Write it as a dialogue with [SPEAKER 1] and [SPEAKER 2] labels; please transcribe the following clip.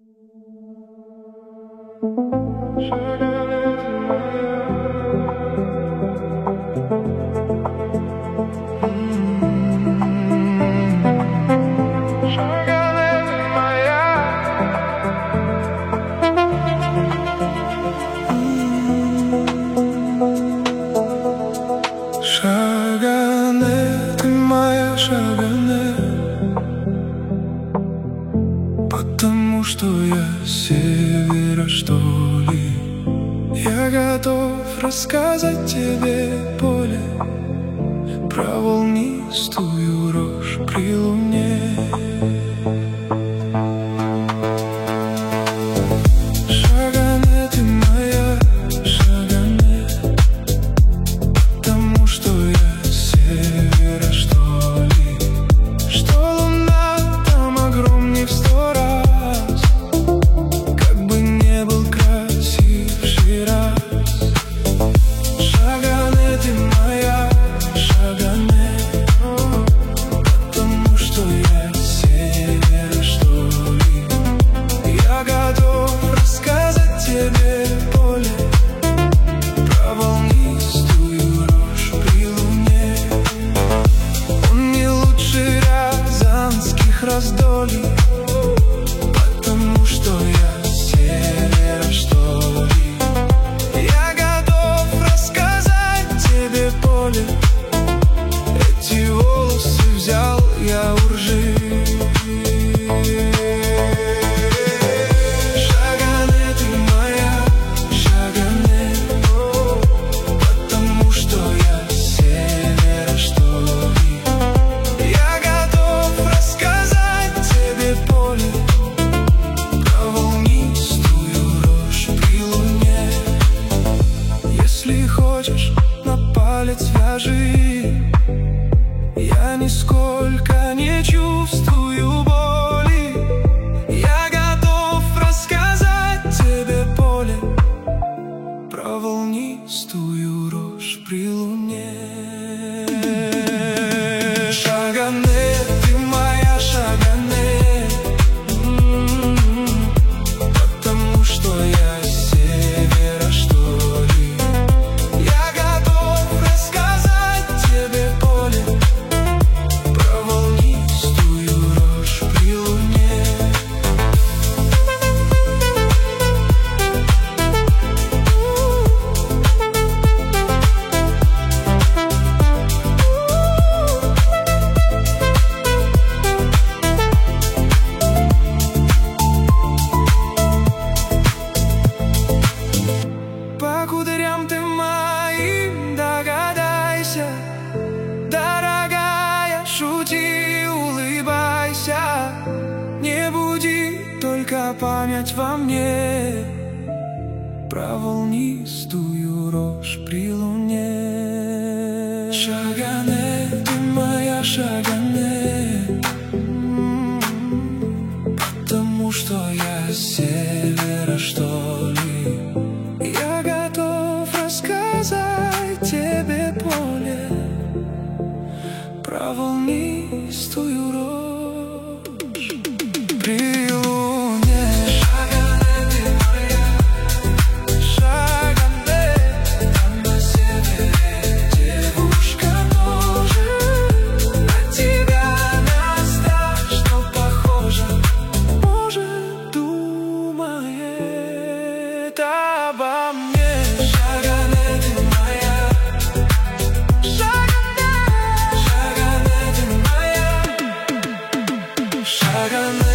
[SPEAKER 1] Шагане, ты моя Шагане, потому что я с севера, что ли. Я готов рассказать тебе, поле, про волнистую рожь при луне. Шагане, ты моя Шагане, потому что я с севера, что ли. Что луна там огромней в 100 раз, как бы не был красив Шираз. Шагане, ты моя Шагане, потому что я с севера, что ли. Я готов рассказать тебе, поле, про волнистую рожь при луне. Он не лучше рязанских раздолий, потому что я с севера, что ли. Я готов рассказать тебе, поле, эти волосы взял я у ржи. Шагане, ты моя Шагане, потому что я с севера, что ли. Я готов рассказать тебе, поле, про волнистую рожь при луне. Если хочешь, на палец вяжи, я нисколько не чувствую боли. Я готов рассказать тебе, поле, про волнистую рожь при луне. Шагане, ты моя Шагане, потому что я с севера, что ли. Я готов рассказать тебе, поле, про волнистую рожь при луне. По кудрям ты моим догадайся, дорогая, шути, улыбайся. Не буди только память во мне, про волнистую рожь при луне. Шагане, ты моя Шагане, потому что я с севера, что ли. Я готов рассказать тебе, поле, про волнистую рожь при луне. Шагане, ты моя Шагане, там на севере девушка тоже на тебя страшно похожа. Может, думает обо мне. Шагане, ты моя Шагане, Шагане, ты моя Шагане.